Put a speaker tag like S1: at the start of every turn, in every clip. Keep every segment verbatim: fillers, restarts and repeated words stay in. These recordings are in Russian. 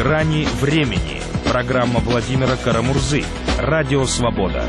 S1: Грани времени. Программа Владимира Карамурзы. Радио «Свобода».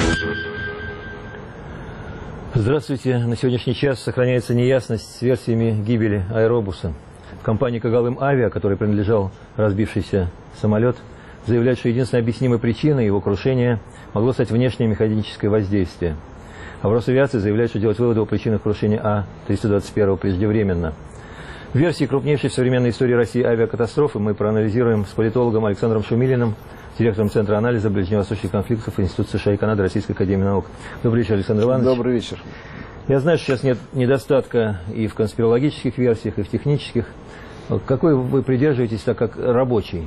S2: Здравствуйте. На сегодняшний час сохраняется неясность с версиями гибели аэробуса. В компании «Когалым Авиа», которой принадлежал разбившийся самолет, заявляют, что единственной объяснимой причиной его крушения могло стать внешнее механическое воздействие. А в Росавиации заявляют, что делать выводы о причинах крушения А триста двадцать один преждевременно. Версии крупнейшей в современной истории России авиакатастрофы мы проанализируем с политологом Александром Шумилиным, директором Центра анализа ближневосточных конфликтов Института США и Канады Российской академии наук. Добрый вечер, Александр Иванович.
S3: Добрый вечер.
S2: Я знаю, что сейчас нет недостатка и в конспирологических версиях, и в технических. Какой вы придерживаетесь, так как рабочий?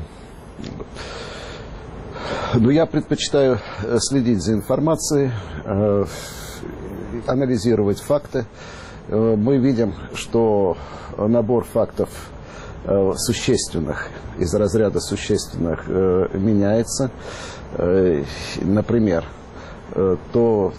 S3: Ну, я предпочитаю следить за информацией, э, анализировать факты. Э, мы видим, что набор фактов э, существенных, из разряда существенных, э, меняется. Э, например, э, то,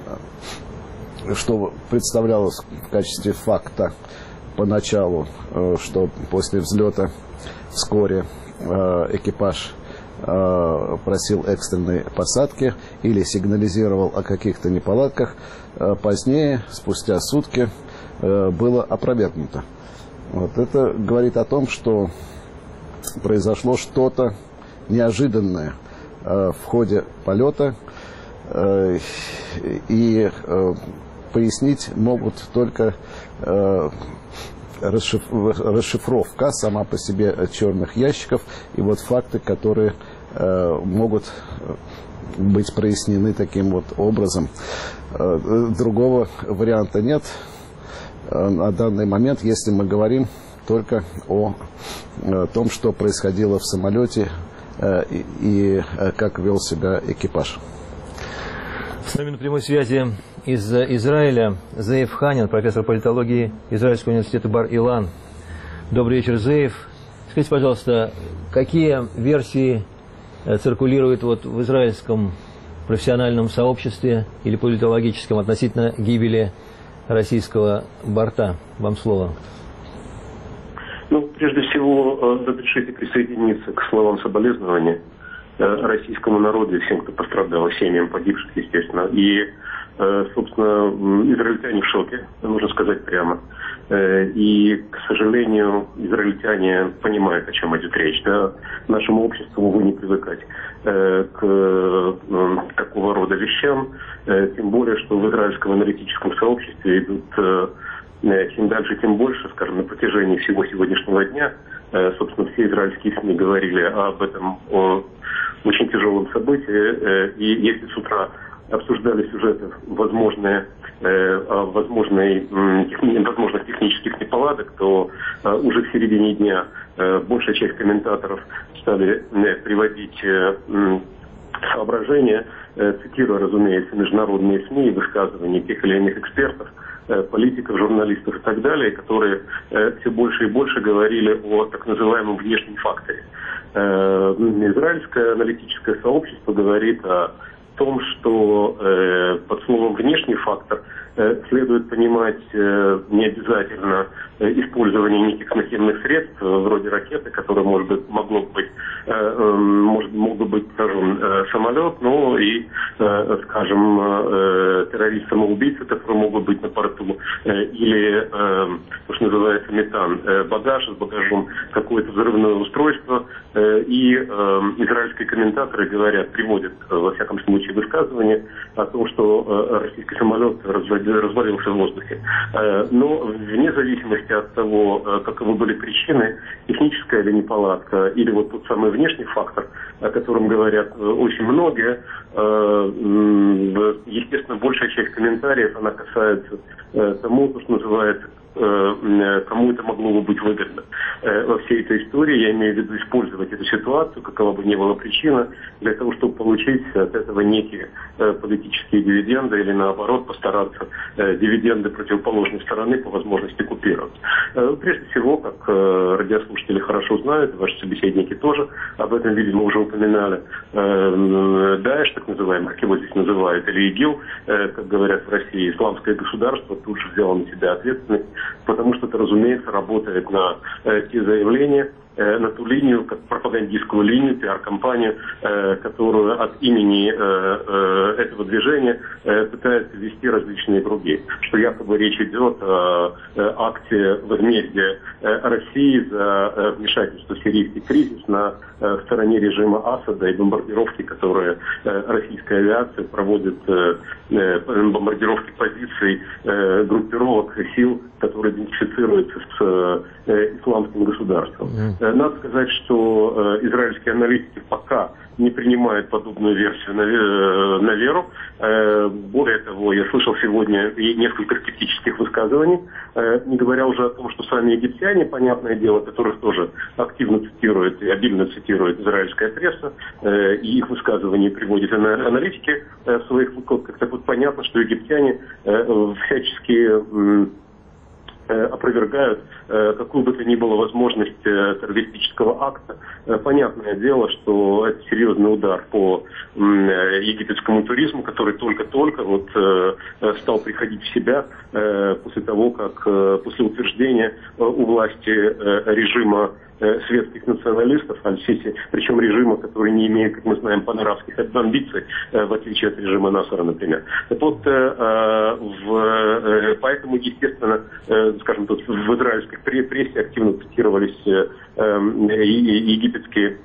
S3: что представлялось в качестве факта поначалу, э, что после взлета вскоре э, экипаж э, просил экстренной посадки или сигнализировал о каких-то неполадках, э, позднее, спустя сутки, э, было опровергнуто. Вот это говорит о том, что произошло что-то неожиданное э, в ходе полета, э, и э, пояснить могут только э, расшифровка сама по себе черных ящиков и вот факты, которые э, могут быть прояснены таким вот образом. Э, другого варианта нет э, на данный момент, если мы говорим только о, о том, что происходило в самолете э, и, и э, как вел себя экипаж.
S2: С нами на прямой связи из Израиля Зеев Ханин, профессор политологии Израильского университета Бар-Илан. Добрый вечер, Зеев. Скажите, пожалуйста, какие версии циркулируют вот в израильском профессиональном сообществе или политологическом относительно гибели российского борта? Вам слово.
S4: Ну, прежде всего, разрешите присоединиться к словам соболезнования российскому народу и всем, кто пострадал, семьям погибших, естественно. И, собственно, израильтяне в шоке, нужно сказать прямо. И, к сожалению, израильтяне понимают, о чем идет речь. Да? Нашему обществу, увы, не привыкать к такого рода вещам. Тем более, что в израильском аналитическом сообществе идут чем дальше, тем больше, скажем, на протяжении всего сегодняшнего дня. Собственно, все израильские СМИ говорили об этом очень тяжелом событии. И если с утра обсуждали сюжеты возможные, о возможной, возможных технических неполадок, то уже в середине дня большая часть комментаторов стали приводить соображения, цитируя, разумеется, международные СМИ и высказывания тех или иных экспертов, политиков, журналистов и так далее, которые все больше и больше говорили о так называемом внешнем факторе. Израильское аналитическое сообщество говорит о том, что под словом «внешний фактор» следует понимать не обязательно использование неких наземных средств, вроде ракеты, которая, может быть, могло быть, может, мог бы быть поражен самолет, но и, скажем, террорист-самоубийца, которые могут быть на борту, или, то, что называется, метан, багаж, с багажом какое-то взрывное устройство. И израильские комментаторы говорят, приводят, во всяком случае, высказывания о том, что российский самолет развалился в воздухе. Но вне зависимости от того, каковы были причины, техническая или неполадка, или вот тот самый внешний фактор, о котором говорят очень многие, естественно, большая часть комментариев, она касается тому, что называется, кому это могло бы быть выгодно. Во всей этой истории я имею в виду использовать эту ситуацию, какова бы ни была причина, для того, чтобы получить от этого некие политические дивиденды или, наоборот, постараться дивиденды противоположной стороны по возможности купировать. Прежде всего, как радиослушатели хорошо знают, ваши собеседники тоже об этом, видимо, уже упоминали, Даиш, так называемый, как его здесь называют, или ИГИЛ, как говорят в России, исламское государство, тут же взяло на себя ответственность, потому что это, разумеется, работает на те заявления, э, на ту линию, как пропагандистскую линию, пиар-компанию, э, которую от имени э, э, этого движения э, пытаются вести различные круги. Что якобы речь идет о э, акте возмездия э, России за э, вмешательство в сирийский кризис на э, стороне режима Асада и бомбардировки, которые э, российская авиация проводит, э, э, бомбардировки позиций э, группировок и сил, которые идентифицируются с э, исламским государством. Mm. Надо сказать, что э, израильские аналитики пока не принимают подобную версию на, э, на веру. Э, более того, я слышал сегодня и несколько скептических высказываний, э, не говоря уже о том, что сами египтяне, понятное дело, которых тоже активно цитирует и обильно цитирует израильская пресса, э, и их высказывания приводят аналитики э, в своих выкладках. Так вот, понятно, что египтяне э, всячески... Э, опровергают э, какую бы то ни было возможность э, террористического акта. Э, понятное дело, что это серьезный удар по э, египетскому туризму, который только-только вот, э, стал приходить в себя э, после того, как э, после утверждения э, у власти э, режима э, светских националистов, Аль-Сиси, причем режима, который не имеет, как мы знаем, панорамских амбиций, э, в отличие от режима Насара, например. Так вот, э, в, э, поэтому, естественно, э, скажем, тут в израильской прессе активно цитировались э, э, египетские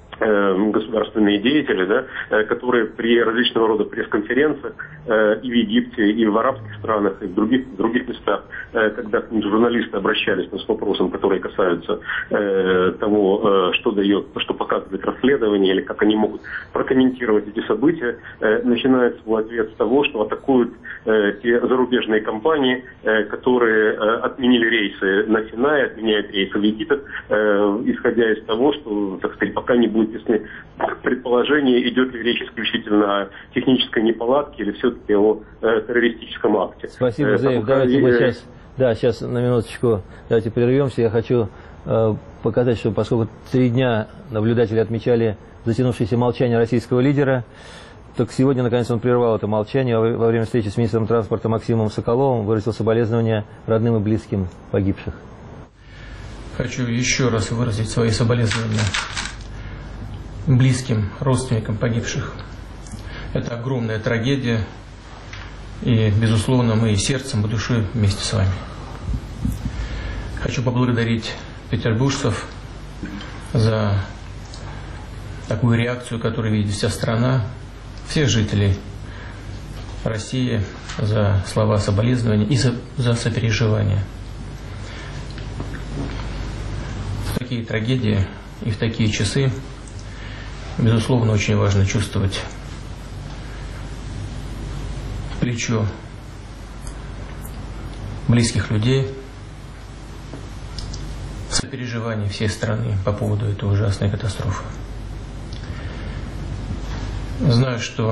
S4: э, государственные деятели, да, э, которые при различного рода пресс-конференциях э, и в Египте, и в арабских странах, и в других, в других местах, э, когда к ним журналисты обращались с вопросом, которые касаются э, того, э, что дает, что показывает расследование, или как они могут прокомментировать эти события, э, начинается свой ответ с того, что атакуют э, те зарубежные компании, э, которые э, отменили рейсы на Синай, отменяют рейсы в Египет, э, исходя из того, что, так сказать, пока не будет ясны предположение, идет ли речь исключительно о технической неполадке или все-таки о э, террористическом акте.
S2: Спасибо, Зеев. Давайте мы сейчас, да, сейчас на минуточку давайте прервемся. Я хочу э, показать, что поскольку три дня наблюдатели отмечали затянувшееся молчание российского лидера, только сегодня, наконец, он прервал это молчание. Во время встречи с министром транспорта Максимом Соколовым выразил соболезнования родным и близким погибших.
S5: Хочу еще раз выразить свои соболезнования близким, родственникам погибших. Это огромная трагедия, и, безусловно, мы и сердцем, и душой вместе с вами. Хочу поблагодарить петербуржцев за такую реакцию, которую видит вся страна, всех жителей России, за слова соболезнования и за, за сопереживание. В такие трагедии и в такие часы, безусловно, очень важно чувствовать плечо близких людей, сопереживание всей страны по поводу этой ужасной катастрофы. Знаю, что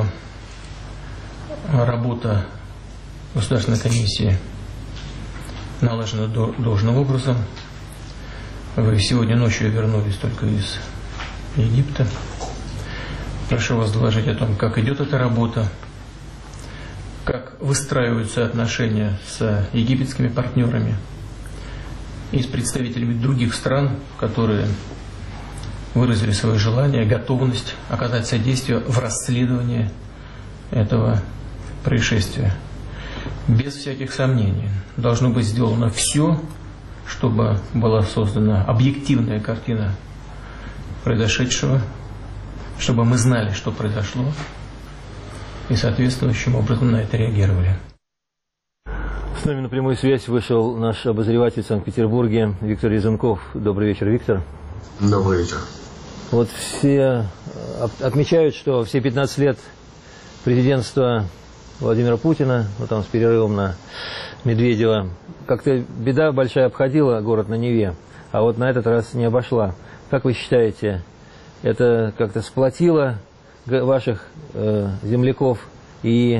S5: работа Государственной комиссии налажена должным образом. Вы сегодня ночью вернулись только из Египта. Прошу вас доложить о том, как идет эта работа, как выстраиваются отношения с египетскими партнерами и с представителями других стран, которые выразили свое желание, готовность оказать содействие в расследовании этого происшествия. Без всяких сомнений должно быть сделано все, чтобы была создана объективная картина произошедшего, чтобы мы знали, что произошло, и соответствующим образом на это реагировали.
S2: С нами на прямую связь вышел наш обозреватель в Санкт-Петербурге Виктор Резунков. Добрый вечер, Виктор.
S6: Добрый вечер.
S2: Вот все отмечают, что все пятнадцать лет президентства Владимира Путина, ну там с перерывом на Медведева, как-то беда большая обходила город на Неве, а вот на этот раз не обошла. Как вы считаете, это как-то сплотило ваших э, земляков и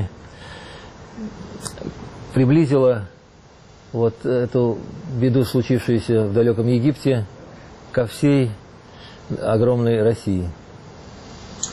S2: приблизило вот эту беду, случившуюся в далеком Египте, ко всей огромной России?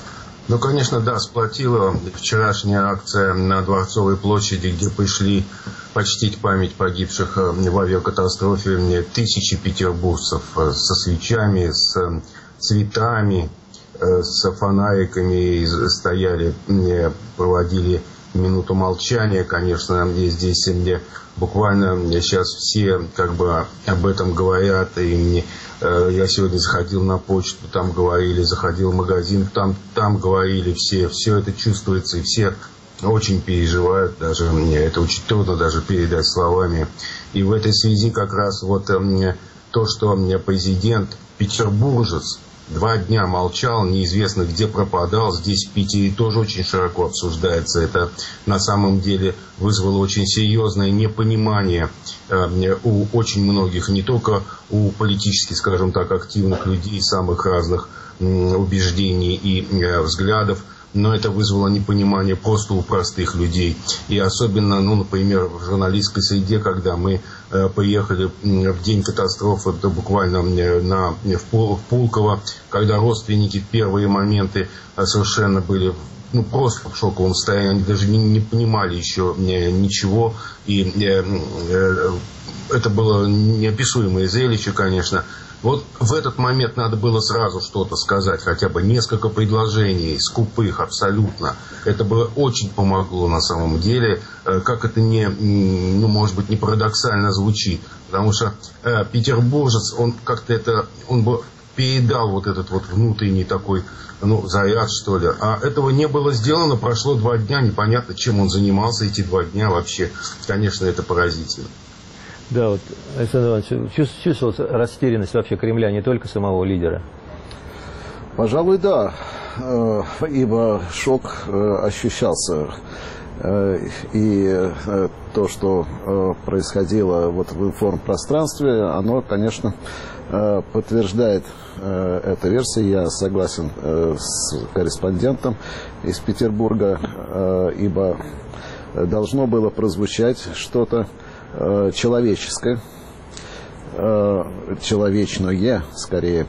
S6: Ну, конечно, да, сплотила вчерашняя акция на Дворцовой площади, где пришли почтить память погибших в авиакатастрофе тысячи петербуржцев со свечами, с цветами, с фонариками стояли, проводили минуту молчания, конечно, и здесь мне буквально сейчас все как бы об этом говорят, и мне, э, я сегодня заходил на почту, там говорили, заходил в магазин, там, там говорили все, все это чувствуется, и все очень переживают, даже мне это очень трудно даже передать словами. И в этой связи как раз вот э, то, что мне президент петербуржец два дня молчал, неизвестно где пропадал. Здесь в Питере тоже очень широко обсуждается. Это на самом деле вызвало очень серьезное непонимание э, у очень многих, не только у политически, скажем так, активных людей, самых разных э, убеждений и э, взглядов, но это вызвало непонимание просто у простых людей. И особенно, ну, например, в журналистской среде, когда мы э, приехали в день катастрофы, это буквально на, в Пулково, когда родственники в первые моменты совершенно были ну, просто в шоковом состоянии, они даже не, не понимали еще ничего. И э, э, это было неописуемое зрелище, конечно. Вот в этот момент надо было сразу что-то сказать, хотя бы несколько предложений, скупых абсолютно. Это бы очень помогло на самом деле, как это не, ну, может быть, не парадоксально звучит. Потому что э, петербуржец, он как-то это, он бы передал вот этот вот внутренний такой, ну, заряд, что ли. А этого не было сделано, прошло два дня, непонятно, чем он занимался эти два дня вообще. Конечно, это поразительно.
S2: Да, вот, Александр Иванович, чувствовалась растерянность вообще Кремля, не только самого лидера?
S3: Пожалуй, да, ибо шок ощущался. И то, что происходило вот в информпространстве, оно, конечно, подтверждает эту версию. Я согласен с корреспондентом из Петербурга, ибо должно было прозвучать что-то человеческое, человечное, скорее.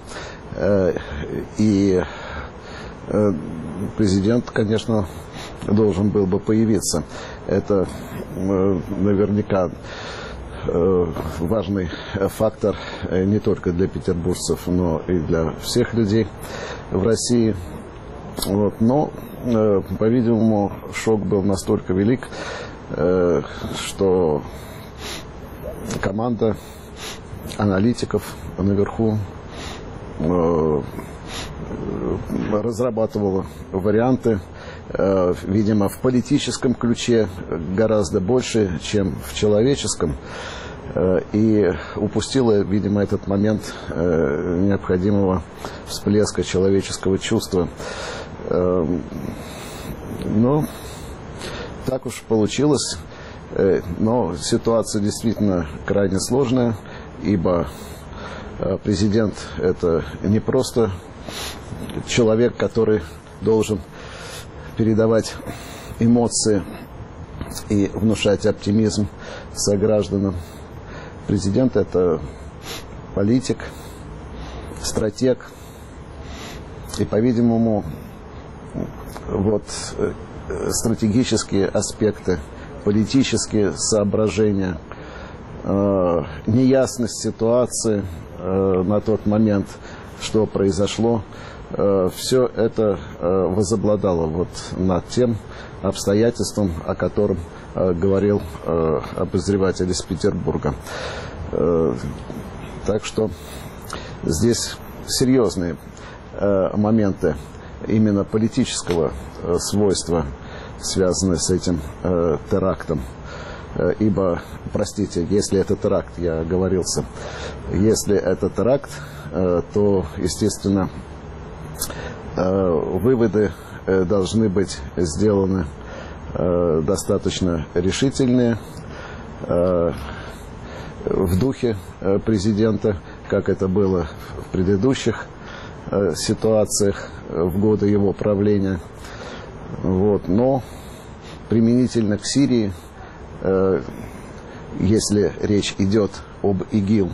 S3: И президент, конечно, должен был бы появиться. Это наверняка важный фактор не только для петербуржцев, но и для всех людей в России. Вот. Но, по-видимому, шок был настолько велик, что команда аналитиков наверху э, разрабатывала варианты, э, видимо, в политическом ключе гораздо больше, чем в человеческом, э, и упустила, видимо, этот момент э, необходимого всплеска человеческого чувства. Э, ну, так уж получилось. Но ситуация действительно крайне сложная, ибо президент – это не просто человек, который должен передавать эмоции и внушать оптимизм согражданам. Президент – это политик, стратег, и, по-видимому, вот стратегические аспекты, политические соображения, э, неясность ситуации э, на тот момент, что произошло, э, все это э, возобладало вот над тем обстоятельством, о котором э, говорил э, обозреватель из Петербурга. Э, так что здесь серьезные э, моменты именно политического э, свойства, связанные с этим э, терактом. Э, ибо, простите, если это теракт, я оговорился, если это теракт, э, то, естественно, э, выводы э, должны быть сделаны э, достаточно решительные, э, в духе э, президента, как это было в предыдущих э, ситуациях э, в годы его правления. Вот. Но применительно к Сирии, э, если речь идет об ИГИЛ,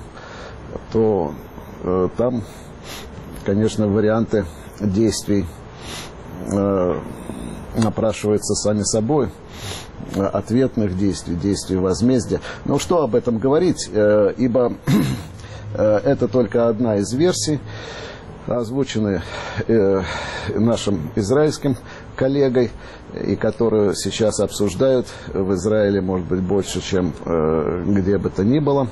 S3: то э, там, конечно, варианты действий напрашивается сами собой. Ответных действий, действий возмездия. Но что об этом говорить, ибо это только одна из версий, озвученные нашим израильским коллегой, и которую сейчас обсуждают в Израиле, может быть, больше, чем где бы то ни было.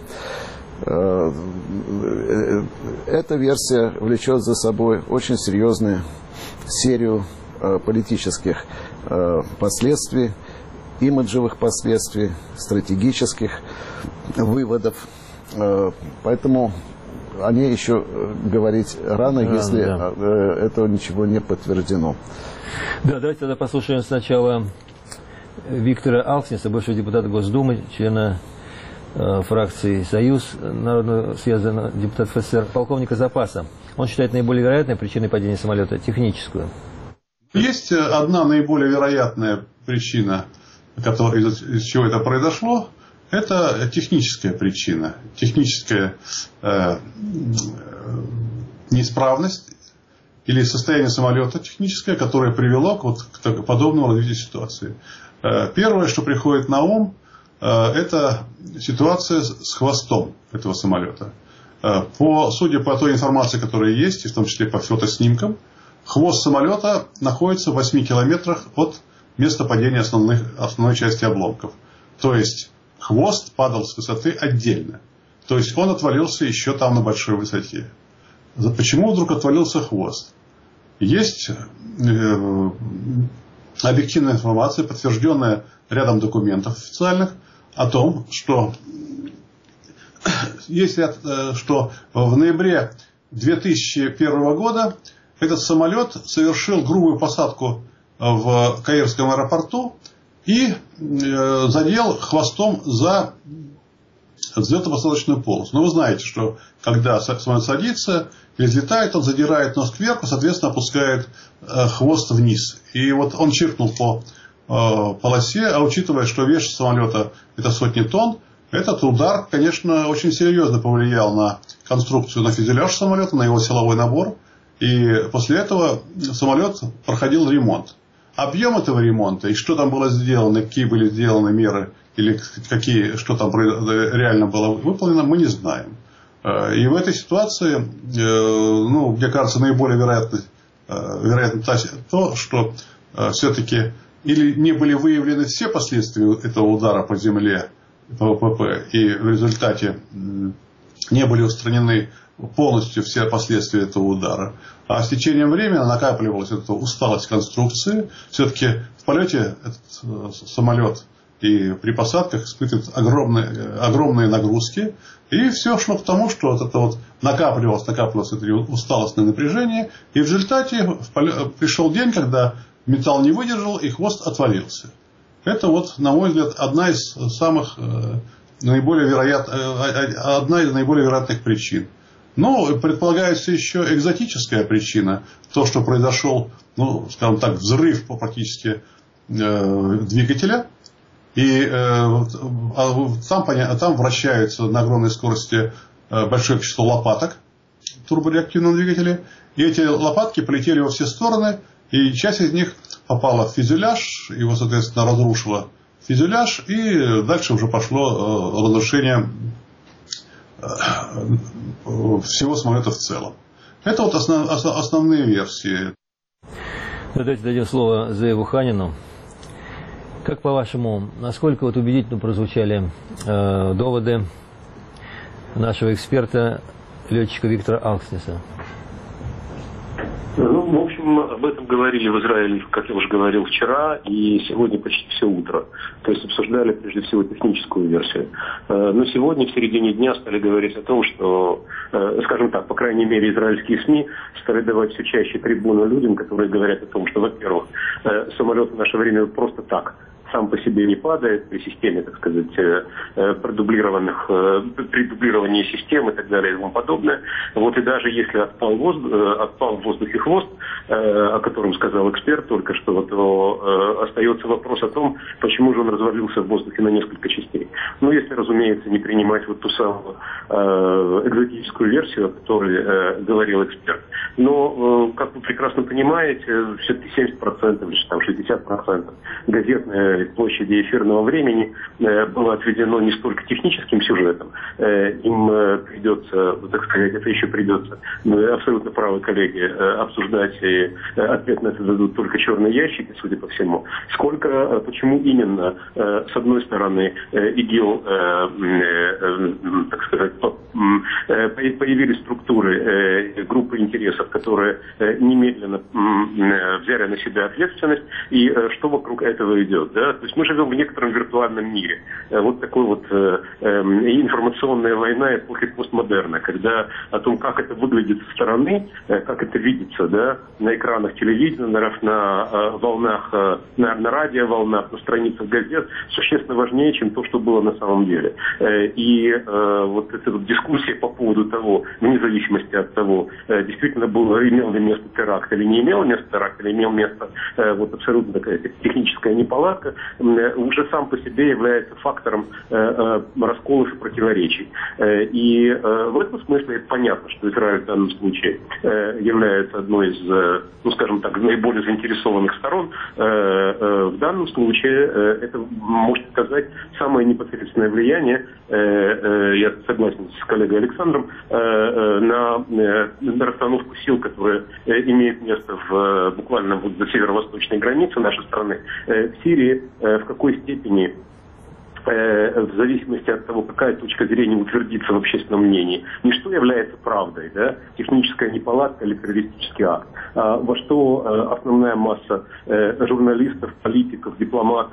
S3: Эта версия влечет за собой очень серьезную серию политических последствий, имиджевых последствий, стратегических выводов. Поэтому о ней еще говорить рано, да, если да. этого ничего не подтверждено.
S2: Да, давайте тогда послушаем сначала Виктора Алкснеса, бывшего депутата Госдумы, члена э, фракции «Союз», Народного съезда депутатов СССР, полковника запаса. Он считает наиболее вероятной причиной падения самолета техническую.
S7: Есть одна наиболее вероятная причина, которая, из, из чего это произошло, это техническая причина, техническая э, неисправность или состояние самолета техническое, которое привело к, вот, к подобному развитию ситуации. Э, первое, что приходит на ум, э, это ситуация с хвостом этого самолета. Э, по, судя по той информации, которая есть, и в том числе по фотоснимкам, хвост самолета находится в восьми километрах от места падения основных, основной части обломков. То есть хвост падал с высоты отдельно. То есть он отвалился еще там на большой высоте. Почему вдруг отвалился хвост? Есть э, объективная информация, подтвержденная рядом документов официальных, о том, что, есть ряд, э, что в ноябре две тысячи первого года этот самолет совершил грубую посадку в Каирском аэропорту и э, задел хвостом за взлетно-посадочную полосу. Но вы знаете, что когда самолет садится или взлетает, он задирает нос кверху, соответственно, опускает э, хвост вниз. И вот он чиркнул по э, полосе, а учитывая, что вес самолета это сотни тонн, этот удар, конечно, очень серьезно повлиял на конструкцию, на фюзеляж самолета, на его силовой набор. И после этого самолет проходил ремонт. Объем этого ремонта и что там было сделано, какие были сделаны меры или какие, что там реально было выполнено, мы не знаем. И в этой ситуации, ну, мне кажется, наиболее вероятно, вероятно то, что все-таки или не были выявлены все последствия этого удара по земле, по ВПП, и в результате не были устранены полностью все последствия этого удара. А с течением времени накапливалась эта усталость конструкции. Все-таки в полете этот самолет и при посадках испытывает огромные, огромные нагрузки. И все шло к тому, что вот это вот накапливалось, накапливалось это усталостное напряжение. И в результате в полет, пришел день, когда металл не выдержал и хвост отвалился. Это вот, на мой взгляд, одна из самых наиболее вероятных, одна из наиболее вероятных причин. Но предполагается еще экзотическая причина. То, что произошел, ну, скажем так, взрыв по практически э, двигателя. И э, а там, а там вращаются на огромной скорости э, большое число лопаток в турбореактивном двигателе. И эти лопатки полетели во все стороны. И часть из них попала в фюзеляж. Его, соответственно, разрушило фюзеляж. И дальше уже пошло э, разрушение всего самолета в целом. Это вот основ, основ, основные версии.
S2: Давайте дадим слово Зееву Ханину. Как по-вашему, насколько вот убедительно прозвучали э, доводы нашего эксперта, летчика Виктора Алкснеса?
S4: Ну, в общем, об этом говорили в Израиле, как я уже говорил, вчера и сегодня почти все утро. То есть обсуждали прежде всего техническую версию. Но сегодня в середине дня стали говорить о том, что, скажем так, по крайней мере, израильские СМИ стали давать все чаще трибуну людям, которые говорят о том, что, во-первых, самолет в наше время просто так сам по себе не падает при системе, так сказать, продублированных, при дублировании систем и так далее и тому подобное. Вот и даже если отпал, воздух, отпал в воздухе хвост, о котором сказал эксперт только что, вот, то остается вопрос о том, почему же он развалился в воздухе на несколько частей. Ну, если, разумеется, не принимать вот ту самую экзотическую версию, о которой говорил эксперт. Но, как вы прекрасно понимаете, все-таки семьдесят процентов или там, шестьдесят процентов газетной площади эфирного времени было отведено не столько техническим сюжетом. Им придется, так сказать, это еще придется, абсолютно правы коллеги, обсуждать, и ответ на это дадут только черные ящики, судя по всему. Сколько, почему именно, с одной стороны, ИГИЛ, так сказать, появились структуры, группы интересов, которые немедленно взяли на себя ответственность, и что вокруг этого идет. Да? То есть мы живем в некотором виртуальном мире. Вот такой вот информационная война эпохи постмодерна, когда о том, как это выглядит со стороны, как это видится, да, на экранах телевидения, на, на волнах, на, на радиоволнах, на страницах газет, существенно важнее, чем то, что было на самом деле. И вот эта вот дискуссия по поводу того, вне зависимости от того, действительно был, имел ли место теракт или не имел место теракт, или имел место вот абсолютно такая техническая неполадка, уже сам по себе является фактором расколов и противоречий. И в этом смысле понятно, что Израиль в данном случае является одной из, ну скажем так, наиболее заинтересованных сторон. В данном случае это, может сказать, самое непосредственное влияние, я согласен с коллегой Александром, на, на расстановку сил, которая имеет место в, буквально вот за северо-восточной границей нашей страны, в Сирии, в какой степени, в зависимости от того, какая точка зрения утвердится в общественном мнении, не что является правдой, да, техническая неполадка или террористический акт, а во что основная масса журналистов, политиков, дипломатов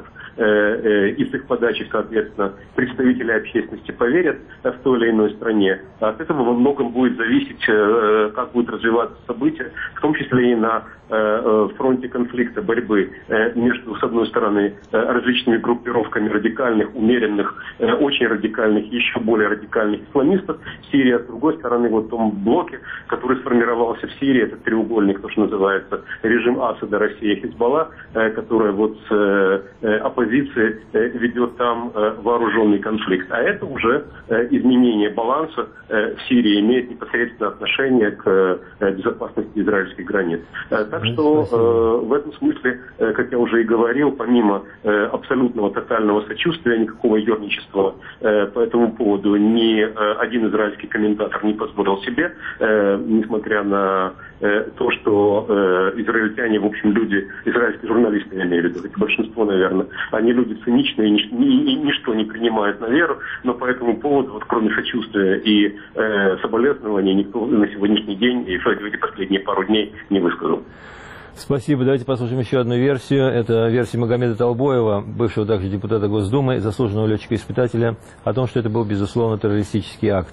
S4: и с их подачи, соответственно, представители общественности поверят в той или иной стране. От этого во многом будет зависеть, как будут развиваться события, в том числе и на фронте конфликта, борьбы между, с одной стороны, различными группировками радикальных, умеренных, очень радикальных, еще более радикальных исламистов в Сирии, а с другой стороны, вот в том блоке, который сформировался в Сирии, этот треугольник, то, что называется режим Асада, Россия, Хизбалла, которая вот с оппозицией ведет там вооруженный конфликт. А это уже изменение баланса в Сирии имеет непосредственное отношение к безопасности израильских границ. Так что э, в этом смысле, э, как я уже и говорил, помимо э, абсолютного тотального сочувствия, никакого ерничества э, по этому поводу ни э, один израильский комментатор не позволил себе, э, несмотря на э, то, что э, израильтяне, в общем, люди, израильские журналисты, я имею в виду, это большинство, наверное, они люди циничные, ни, ни, ничто не принимают на веру, но по этому поводу, вот, кроме сочувствия и э, соболезнования, никто на сегодняшний день и в эти последние пару дней не высказал.
S2: Спасибо. Давайте послушаем еще одну версию. Это версия Магомеда Толбоева, бывшего также депутата Госдумы, заслуженного летчика-испытателя, о том, что это был, безусловно, террористический акт.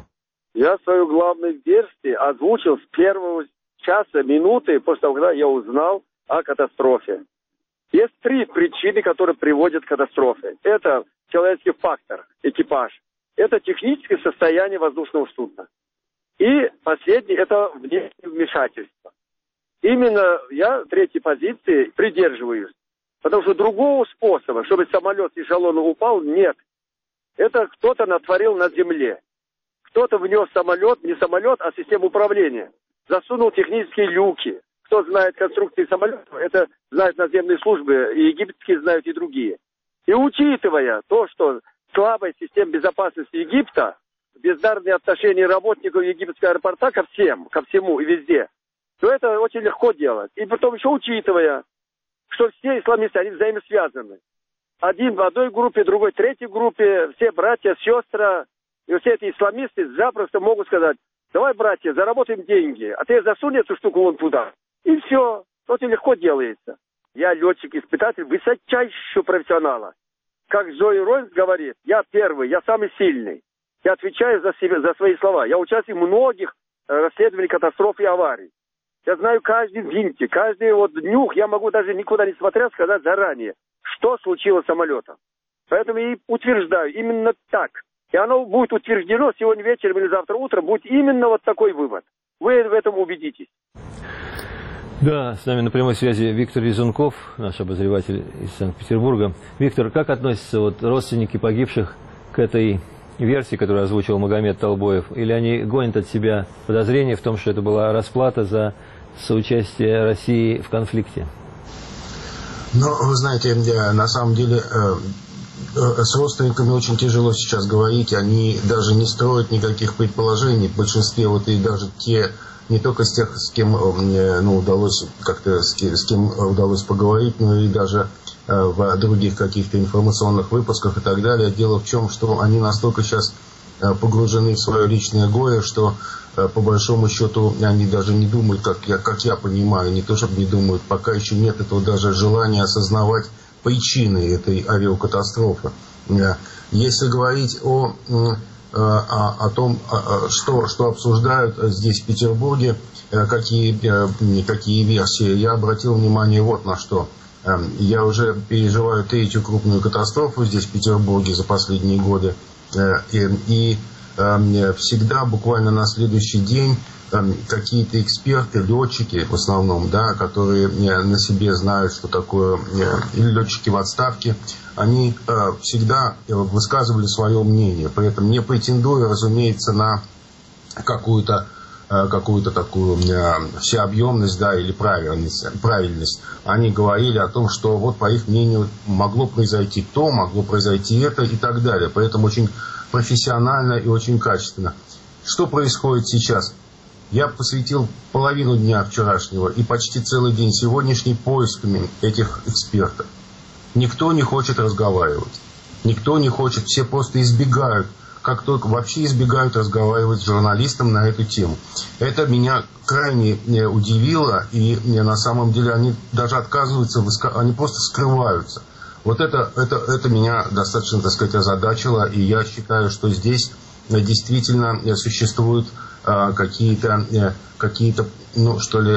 S8: Я свою главную версию озвучил с первого часа, минуты, после того, когда я узнал о катастрофе. Есть три причины, которые приводят к катастрофе. Это человеческий фактор, экипаж. Это техническое состояние воздушного судна. И последний – это внешнее вмешательство. Именно я третьей позиции придерживаюсь. Потому что другого способа, чтобы самолет с эшелона упал, нет. Это кто-то натворил на земле. Кто-то внес самолет, не самолет, а систему управления. Засунул технические люки. Кто знает конструкции самолетов, это знают наземные службы, и египетские знают, и другие. И учитывая то, что слабая система безопасности Египта, бездарные отношения работников египетского аэропорта ко всем, ко всему и везде, то это очень легко делать. И потом еще учитывая, что все исламисты, они взаимосвязаны. Один в одной группе, другой в третьей группе, все братья, сестры, и все эти исламисты запросто могут сказать: давай, братья, заработаем деньги, а ты засунь эту штуку вон туда. И все. Очень легко делается. Я летчик-испытатель высочайшего профессионала. Как Зои Ройнс говорит, я первый, я самый сильный. Я отвечаю за себя, за свои слова. Я участвую в многих расследованиях катастроф и аварий. Я знаю каждый винтик, каждый вот днюх, я могу даже никуда не смотря сказать заранее, что случилось с самолетом. Поэтому и утверждаю, именно так. И оно будет утверждено сегодня вечером или завтра утром, будет именно вот такой вывод. Вы в этом убедитесь.
S2: Да, с нами на прямой связи Виктор Резунков, наш обозреватель из Санкт-Петербурга. Виктор, как относятся вот родственники погибших к этой версии, которую озвучил Магомед Толбоев, или они гонят от себя подозрение в том, что это была расплата за соучастие России в конфликте?
S6: Ну, вы знаете, на самом деле с родственниками очень тяжело сейчас говорить. Они даже не строят никаких предположений. В большинстве вот и даже те, не только с тех, с кем мне ну, удалось как-то с кем удалось поговорить, но и даже в других каких-то информационных выпусках и так далее. Дело в чем, что они настолько сейчас погружены в свое личное горе, что по большому счету они даже не думают, как я, как я понимаю, не то чтобы не думают, пока еще нет этого даже желания осознавать причины этой авиакатастрофы. Если говорить о, о, о том, что, что обсуждают здесь в Петербурге, какие, какие версии, я обратил внимание вот на что. Я уже переживаю третью крупную катастрофу здесь в Петербурге за последние годы. И, и всегда буквально на следующий день какие-то эксперты, летчики в основном, да, которые на себе знают, что такое, или летчики в отставке, они всегда высказывали свое мнение. При этом не претендуя, разумеется, на какую-то какую-то такую всеобъемность, да, или правильность, правильность. Они говорили о том, что вот по их мнению могло произойти то, могло произойти это и так далее. Поэтому очень профессионально и очень качественно. Что происходит сейчас? Я посвятил половину дня вчерашнего и почти целый день сегодняшний поисками этих экспертов. Никто не хочет разговаривать. Никто не хочет, все просто избегают. Как только вообще избегают разговаривать с журналистом на эту тему. Это меня крайне удивило, и на самом деле они даже отказываются, они просто скрываются. Вот это, это, это меня достаточно, так сказать, озадачило, и я считаю, что здесь действительно существуют какие-то, какие-то, ну, что ли,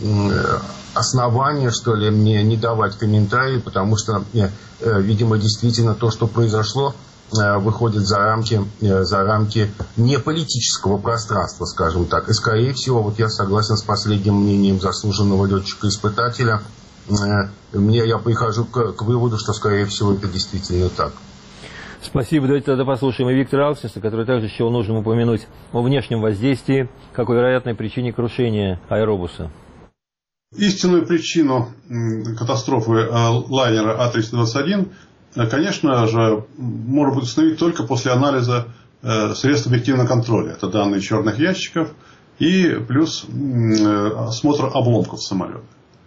S6: основания, что ли, мне не давать комментарии, потому что, видимо, действительно то, что произошло, выходит за рамки, за рамки не политического пространства, скажем так. И, скорее всего, вот я согласен с последним мнением заслуженного летчика-испытателя. Мне, я прихожу к, к выводу, что, скорее всего, это действительно так.
S2: Спасибо. Давайте тогда послушаем и Виктора Алкснеса, который также счел нужным упомянуть о внешнем воздействии, как о вероятной причине крушения аэробуса.
S7: Истинную причину катастрофы лайнера А триста двадцать один, конечно же, можно будет установить только после анализа средств объективного контроля. Это данные черных ящиков и плюс осмотр обломков самолета.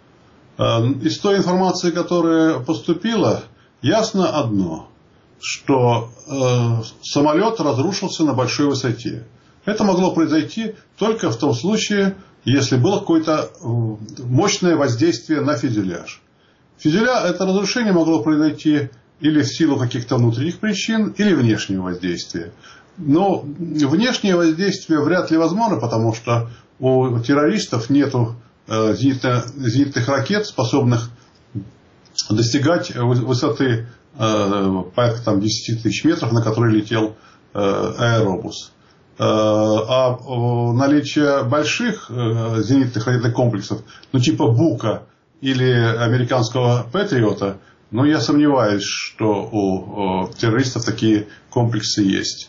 S7: Из той информации, которая поступила, ясно одно, что самолет разрушился на большой высоте. Это могло произойти только в том случае, если было какое-то мощное воздействие на фюзеляж. Фюзеляж, это разрушение могло произойти или в силу каких-то внутренних причин, или внешнего воздействия. Но внешнее воздействие вряд ли возможно, потому что у террористов нет зенитных ракет, способных достигать высоты порядка там, десять тысяч метров, на которой летел аэробус. А наличие больших зенитных ракетных комплексов, ну типа Бука или американского Патриота, но я сомневаюсь, что у террористов такие комплексы есть.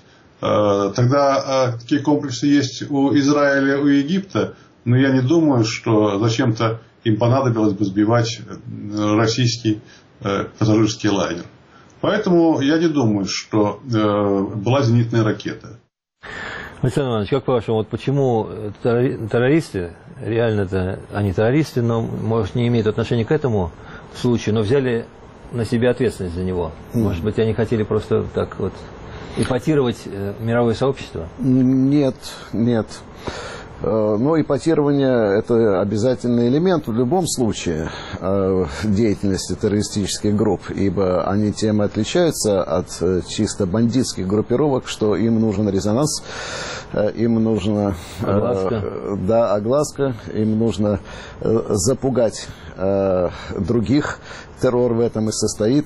S7: Тогда такие комплексы есть у Израиля, у Египта, но я не думаю, что зачем-то им понадобилось бы сбивать российский пассажирский лайнер. Поэтому я не думаю, что была зенитная ракета.
S2: Александр Иванович, как по-вашему, вот почему террористы, реально-то они террористы, но, может, не имеют отношения к этому случаю, но взяли на себя ответственность за него? Может быть, они хотели просто так вот эпатировать мировое сообщество?
S3: Нет, нет. Но эпатирование – это обязательный элемент в любом случае деятельности террористических групп, ибо они тем и отличаются от чисто бандитских группировок, что им нужен резонанс, им нужно
S2: огласка,
S3: да, огласка, им нужно запугать других. Террор в этом и состоит,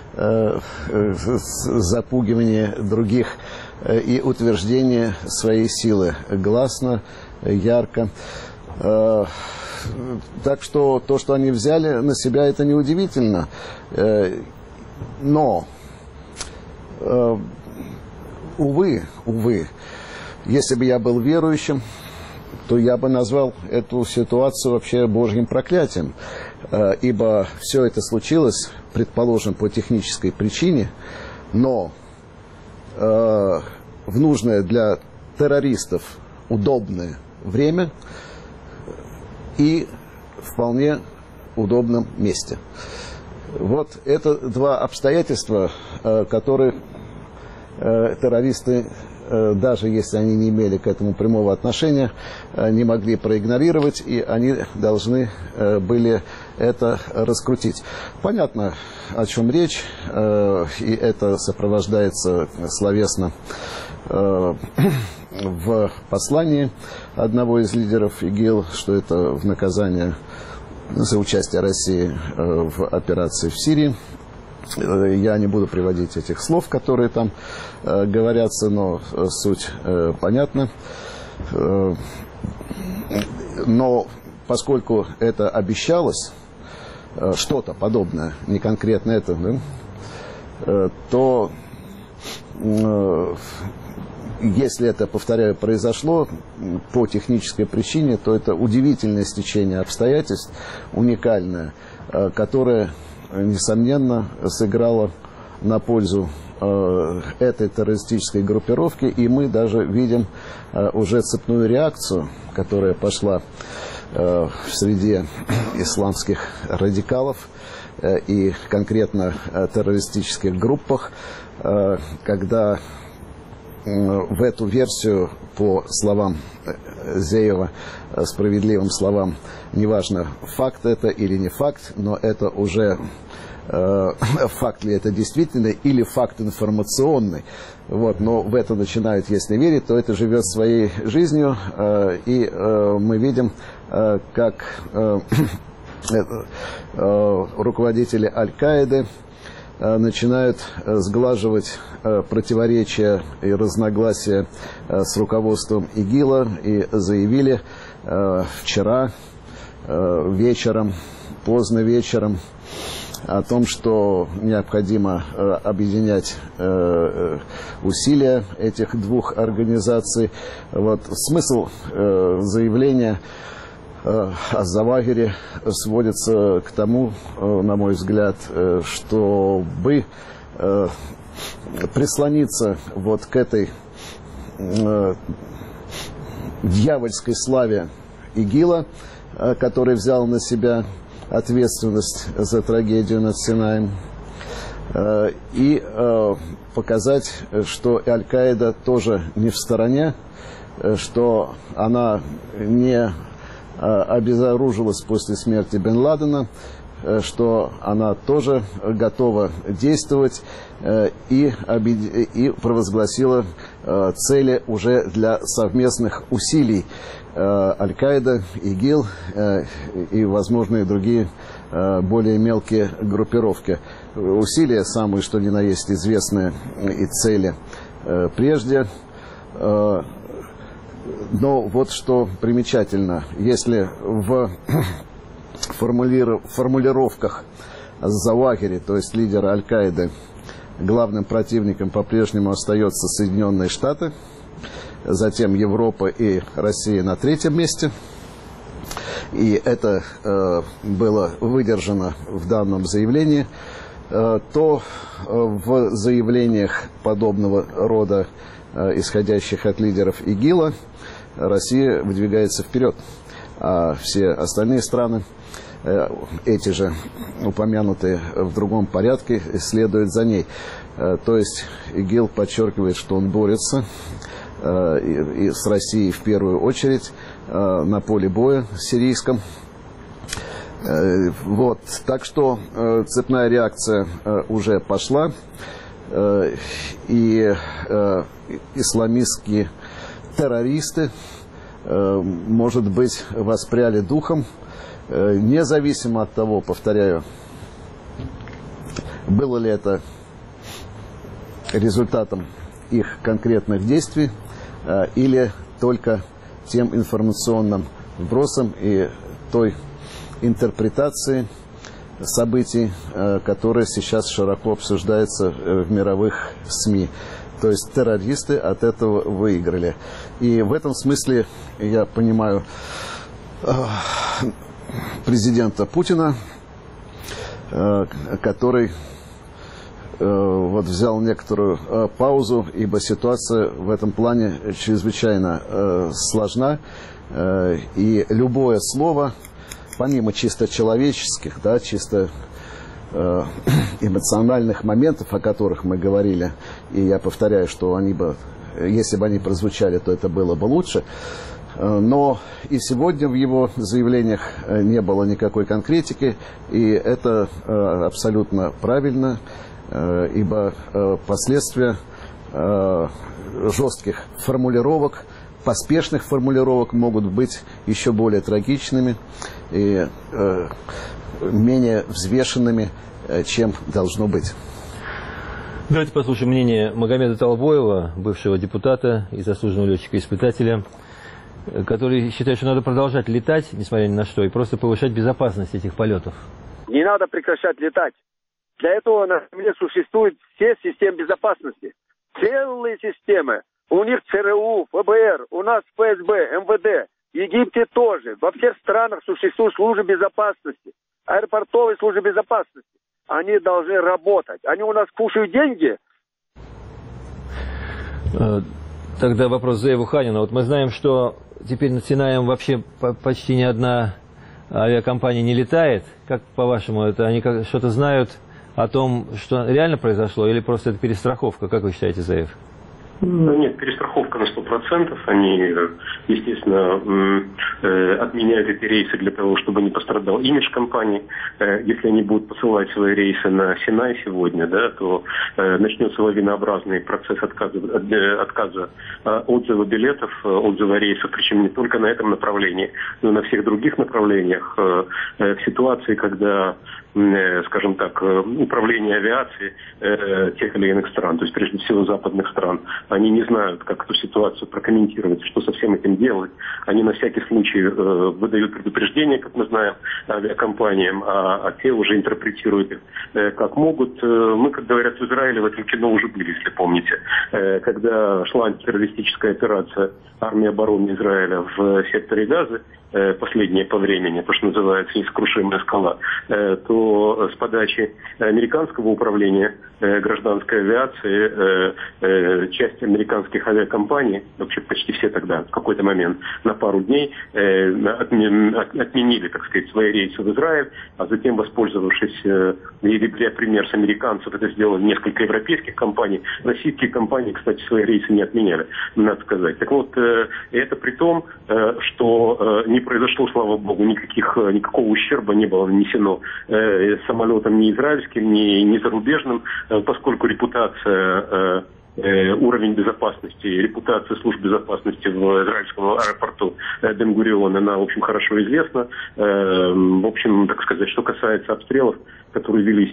S3: запугивание других и утверждение своей силы гласно, ярко. Так что то, что они взяли на себя, это неудивительно. увы, увы, если бы я был верующим, то я бы назвал эту ситуацию вообще божьим проклятием, ибо все это случилось, предположим, по технической причине, но в нужное для террористов удобное время и вполне удобном месте. Вот это два обстоятельства, которые террористы, даже если они не имели к этому прямого отношения, не могли проигнорировать, и они должны были это раскрутить. Понятно, о чем речь, и это сопровождается словесно в послании одного из лидеров ИГИЛ, что это в наказание за участие России в операции в Сирии. Я не буду приводить этих слов, которые там э, говорятся, но суть э, понятна. Э, но поскольку это обещалось, э, что-то подобное, не конкретно это, да, э, то э, если это, повторяю, произошло по технической причине, то это удивительное стечение обстоятельств, уникальное, э, которое, несомненно, сыграла на пользу э, этой террористической группировки, и мы даже видим э, уже цепную реакцию, которая пошла э, в среде исламских радикалов э, и конкретно э, террористических группах, э, когда э, в эту версию, по словам Зеева, справедливым словам, неважно, факт это или не факт, но это уже э, факт ли это действительно или факт информационный. Вот, но в это начинают, если верить, то это живет своей жизнью, э, и э, мы видим, э, как э, э, руководители Аль-Каиды э, начинают э, сглаживать э, противоречия и разногласия э, с руководством ИГИЛа, и заявили э, вчера э, вечером, поздно вечером, о том, что необходимо э, объединять э, усилия этих двух организаций. Вот, смысл э, заявления э, о Завагире сводится к тому, э, на мой взгляд, э, чтобы э, прислониться вот к этой э, дьявольской славе ИГИЛа, э, который взял на себя ответственность за трагедию над Синаем, э, и э, показать, что Аль-Каида тоже не в стороне, э, что она не э, обезоружилась после смерти Бен Ладена, э, что она тоже готова действовать, э, и, и провозгласила э, цели уже для совместных усилий Аль-Каида, ИГИЛ э, и возможные другие э, более мелкие группировки. Усилия самые, что ни на есть, известные, и цели э, прежде. Э, но вот что примечательно, если в формулиров- формулировках Завагири, то есть лидера Аль-Каиды, главным противником по-прежнему остается Соединенные Штаты, затем Европа и Россия на третьем месте. И это э, было выдержано в данном заявлении, э, то э, в заявлениях подобного рода, э, исходящих от лидеров ИГИЛа, Россия выдвигается вперед. А все остальные страны, э, эти же упомянутые в другом порядке, следуют за ней. Э, то есть ИГИЛ подчеркивает, что он борется И, и с Россией в первую очередь э, на поле боя сирийском. Э, вот. Так что э, цепная реакция э, уже пошла, э, и э, исламистские террористы, э, может быть, воспряли духом, э, независимо от того, повторяю, было ли это результатом их конкретных действий, или только тем информационным вбросом и той интерпретации событий, которая сейчас широко обсуждается в мировых СМИ. То есть террористы от этого выиграли. И в этом смысле я понимаю президента Путина, который вот взял некоторую паузу, ибо ситуация в этом плане чрезвычайно сложна. И любое слово, помимо чисто человеческих, да, чисто эмоциональных моментов, о которых мы говорили, и я повторяю, что они бы, если бы они прозвучали, то это было бы лучше, но и сегодня в его заявлениях не было никакой конкретики, и это абсолютно правильно, ибо последствия жестких формулировок, поспешных формулировок могут быть еще более трагичными и менее взвешенными, чем должно быть.
S2: Давайте послушаем мнение Магомеда Толбоева, бывшего депутата и заслуженного летчика-испытателя, который считает, что надо продолжать летать, несмотря ни на что, и просто повышать безопасность этих полетов.
S8: Не надо прекращать летать. Для этого на Земле существуют все системы безопасности. Целые системы. У них ЦРУ, ФБР, у нас ФСБ, МВД. В Египте тоже. Во всех странах существуют службы безопасности. Аэропортовые службы безопасности. Они должны работать. Они у нас кушают деньги.
S2: Тогда вопрос Зееву Ханину. Вот мы знаем, что теперь над Синаем вообще почти ни одна авиакомпания не летает. Как, по-вашему, это они что-то знают о том, что реально произошло, или просто это перестраховка? Как вы считаете, Зеев?
S4: Ну, нет, перестраховка на сто процентов. Они, естественно, отменяют эти рейсы для того, чтобы не пострадал имидж компании. Если они будут посылать свои рейсы на Синай сегодня, да, то начнется лавинообразный процесс отказа, отказа отзыва билетов, отзыва рейсов, причем не только на этом направлении, но и на всех других направлениях. В ситуации, когда, скажем так, управление авиацией тех или иных стран, то есть прежде всего западных стран, они не знают, как эту ситуацию прокомментировать, что со всем этим делать. Они на всякий случай э, выдают предупреждения, как мы знаем, авиакомпаниям, а, а те уже интерпретируют их э, как могут. Э, мы, как говорят в Израиле, в этом кино уже были, если помните. Э, когда шла антитеррористическая операция армии обороны Израиля в секторе Газы, э, последнее по времени, то, что называется «Нескрушимая скала», э, то с подачи американского управления э, гражданской авиации э, э, часть американских авиакомпаний, вообще почти все тогда, в какой-то момент, на пару дней э, отменили, так сказать, свои рейсы в Израиль, а затем, воспользовавшись, э, и беря пример с американцев, это сделали несколько европейских компаний. Российские компании, кстати, свои рейсы не отменяли, надо сказать. Так вот, э, это при том, э, что э, не произошло, слава богу, никаких, никакого ущерба не было нанесено э, самолетам ни израильским, ни, ни зарубежным, э, поскольку репутация э, уровень безопасности, репутация служб безопасности в израильском аэропорту Бен-Гурион, она, в общем, хорошо известна. В общем, так сказать, что касается обстрелов, которые велись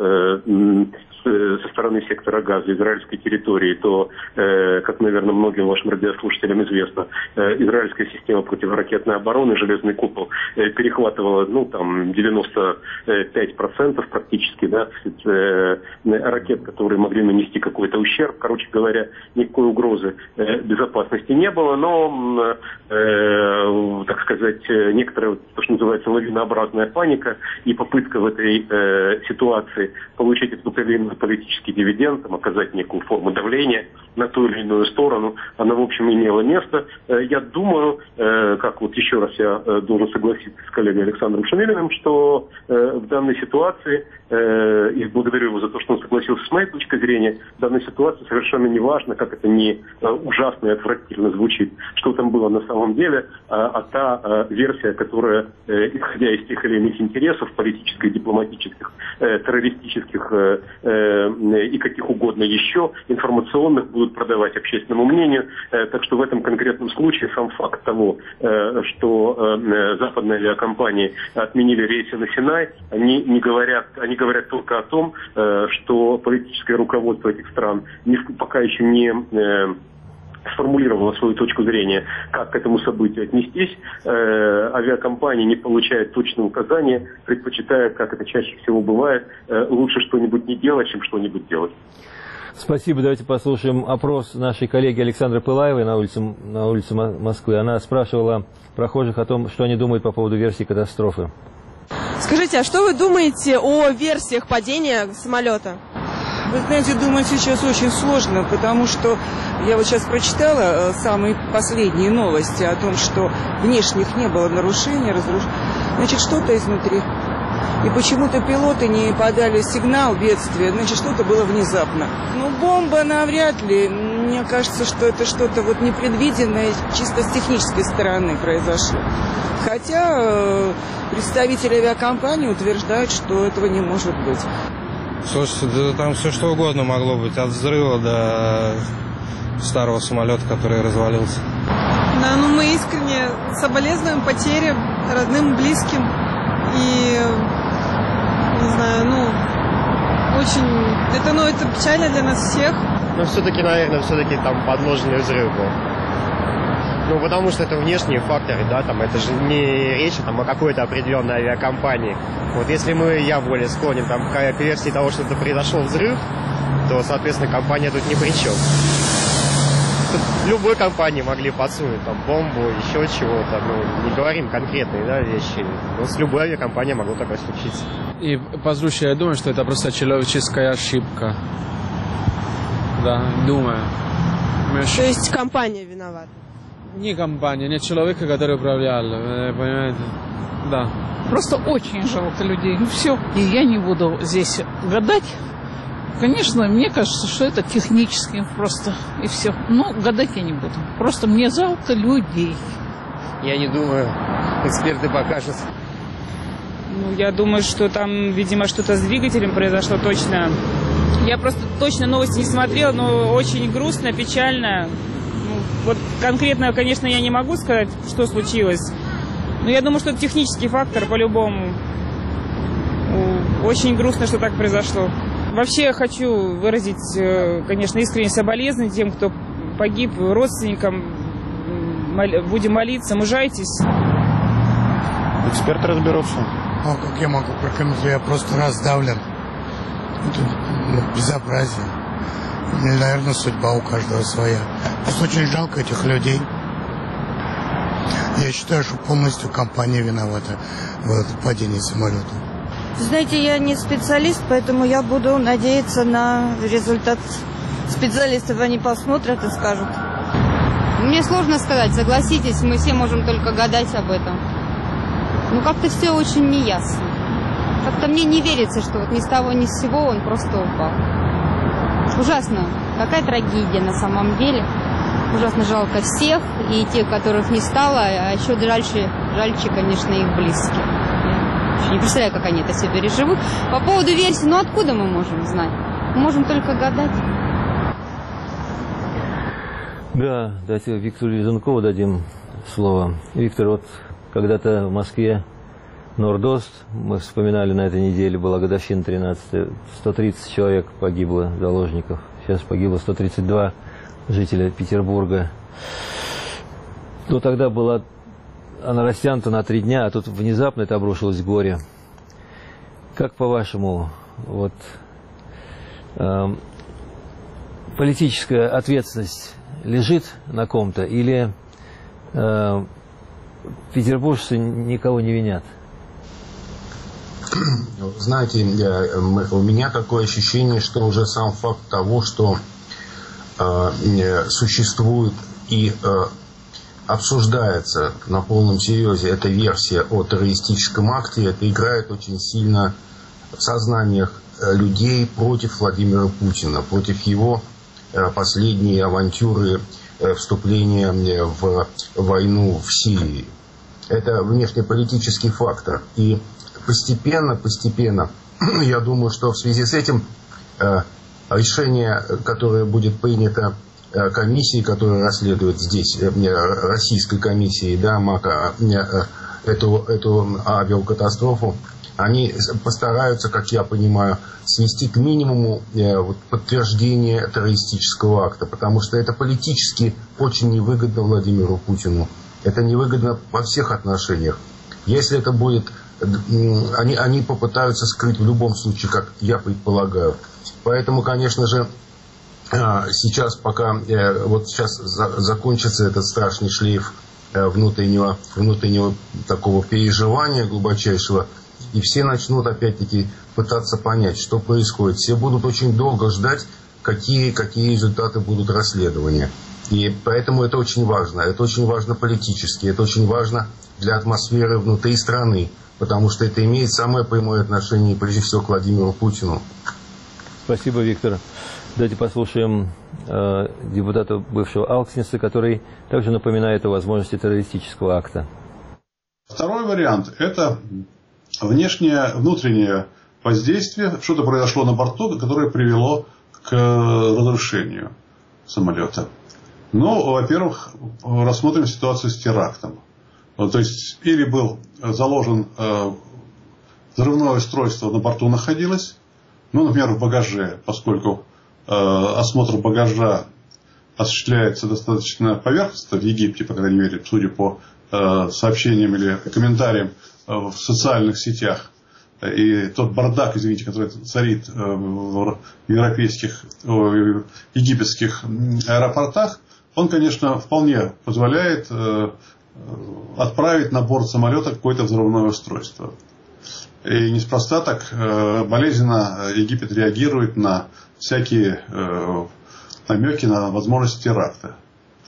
S4: со стороны сектора Газа, израильской территории, то, как, наверное, многим вашим радиослушателям известно, израильская система противоракетной обороны, железный купол, перехватывала, ну, там, девяносто пять процентов практически, да, ракет, которые могли нанести какой-то ущерб. Короче говоря, никакой угрозы безопасности не было, но, так сказать, некоторая, то, что называется, лавинообразная паника и попытка в этой ситуации получить этот политический дивиденд, там, оказать некую форму давления на ту или иную сторону, она, в общем, имела место. Я думаю, как вот еще раз я должен согласиться с коллегой Александром Шамилиным, что в данной ситуации, и благодарю его за то, что он согласился с моей точки зрения, в данной ситуации совершенно не важно, как это не ужасно и отвратительно звучит, что там было на самом деле, а, а та версия, которая, исходя из тех или иных интересов, политических, дипломатических, террористических, и каких угодно еще, информационных, будут продавать общественному мнению. Так что в этом конкретном случае сам факт того, что западные авиакомпании отменили рейсы на Синай, они не говорят, они говорят только о том, что политическое руководство этих стран не, пока еще не сформулировала свою точку зрения, как к этому событию отнестись. Э, авиакомпании не получают точные указания, предпочитая, как это чаще всего бывает, э, лучше что-нибудь не делать, чем что-нибудь делать.
S2: Спасибо. Давайте послушаем опрос нашей коллеги Александры Пылаевой на улице, на улице Москвы. Она спрашивала прохожих о том, что они думают по поводу версии катастрофы.
S9: Скажите, а что вы думаете о версиях падения самолета?
S10: Вы знаете, думать сейчас очень сложно, потому что я вот сейчас прочитала самые последние новости о том, что внешних не было нарушений, разрушений. Значит, что-то изнутри. И почему-то пилоты не подали сигнал бедствия, значит, что-то было внезапно. Ну, бомба навряд ли. Мне кажется, что это что-то вот непредвиденное чисто с технической стороны произошло. Хотя э, представители авиакомпании утверждают, что этого не может быть.
S11: Слушайте, да там все что угодно могло быть, от взрыва до старого самолета, который развалился.
S12: Да, ну мы искренне соболезнуем потерям родным, близким. И, не знаю, ну, очень, это, ну, это печально для нас всех.
S13: Но все-таки, наверное, все-таки там подложный взрыв был. Ну, потому что это внешние факторы, да, там, это же не речь там, о какой-то определенной авиакомпании. Вот если мы, я более склонен там, к версии того, что это произошел взрыв, то, соответственно, компания тут ни при чем. Тут любой компании могли подсунуть там бомбу, еще чего-то, ну, не говорим конкретные, да, вещи. Но с любой авиакомпанией могло такое случиться.
S14: И послушай, я думаю, что это просто человеческая ошибка. Да, думаю.
S9: То есть компания виновата?
S14: Не компания, не человек, который управлял, понимаете? Да.
S15: Просто очень жалко людей. Ну все, и я не буду здесь гадать. Конечно, мне кажется, что это технически просто, и все. Но гадать я не буду. Просто мне жалко людей.
S13: Я не думаю, эксперты покажут.
S16: Ну, я думаю, что там, видимо, что-то с двигателем произошло точно. Я просто точно новости не смотрела, но очень грустно, печально. Ну, вот конкретно, конечно, я не могу сказать, что случилось. Но я думаю, что это технический фактор по-любому. Очень грустно, что так произошло. Вообще я хочу выразить, конечно, искреннее соболезнование тем, кто погиб, родственникам. Будем молиться, мужайтесь.
S17: Эксперты разберутся.
S18: Ну, как я могу прокомментировать? Я просто раздавлен. Это ну, безобразие. Наверное, судьба у каждого своя. Просто очень жалко этих людей. Я считаю, что полностью компания виновата в падении самолета.
S19: Знаете, я не специалист, поэтому я буду надеяться на результат специалистов. Они посмотрят и скажут.
S20: Мне сложно сказать, согласитесь, мы все можем только гадать об этом. Ну, как-то все очень неясно. Как-то мне не верится, что вот ни с того, ни с сего он просто упал. Ужасно. Какая трагедия на самом деле. Ужасно жалко всех, и тех, которых не стало, а еще дальше, жальче, конечно, их близких. Я не представляю, как они это все переживут. По поводу версии, ну откуда мы можем знать? Мы можем только гадать.
S2: Да, давайте Виктору Лизункову дадим слово. Виктор, вот когда-то в Москве Нордост, мы вспоминали на этой неделе, была годовщина тринадцатая, сто тридцать человек погибло, заложников. Сейчас погибло сто тридцать два жителя Петербурга. Но тогда была она растянута на три дня, а тут внезапно это обрушилось горе. Как по-вашему, вот э, политическая ответственность лежит на ком-то, или э, петербуржцы никого не винят?
S6: Знаете, у меня такое ощущение, что уже сам факт того, что э, существует и э, обсуждается на полном серьезе эта версия о террористическом акте, это играет очень сильно в сознаниях людей против Владимира Путина, против его э, последней авантюры э, вступления в войну в Сирии. Это внешнеполитический фактор. И постепенно, постепенно, я думаю, что в связи с этим э, решение, которое будет принято э, комиссией, которая расследует здесь, э, российской комиссией, да, МАКа, э, эту, эту авиакатастрофу, они постараются, как я понимаю, свести к минимуму э, вот, подтверждение террористического акта, потому что это политически очень невыгодно Владимиру Путину. Это невыгодно во всех отношениях. Если это будет... Они, они попытаются скрыть в любом случае, как я предполагаю. Поэтому, конечно же, сейчас, пока вот сейчас закончится этот страшный шлейф внутреннего, внутреннего такого переживания глубочайшего, и все начнут опять-таки пытаться понять, что происходит. Все будут очень долго ждать, какие, какие результаты будут расследования. И поэтому это очень важно. Это очень важно политически, это очень важно для атмосферы внутри страны, потому что это имеет самое прямое отношение, прежде всего, к Владимиру Путину.
S2: Спасибо, Виктор. Давайте послушаем э, депутата бывшего Алкснеса, который также напоминает о возможности террористического акта.
S7: Второй вариант – это внешнее, внутреннее воздействие. Что-то произошло на борту, которое привело к разрушению самолета. Ну, во-первых, рассмотрим ситуацию с терактом. То есть, или был заложен э, взрывное устройство на борту находилось, ну, например, в багаже, поскольку э, осмотр багажа осуществляется достаточно поверхностно в Египте, по крайней мере, судя по э, сообщениям или комментариям э, в социальных сетях. И тот бардак, извините, который царит э, в европейских, э, египетских аэропортах, он, конечно, вполне позволяет э, отправить на борт самолета какое-то взрывное устройство. И неспроста так э, болезненно Египет реагирует на всякие э, намеки на возможность теракта.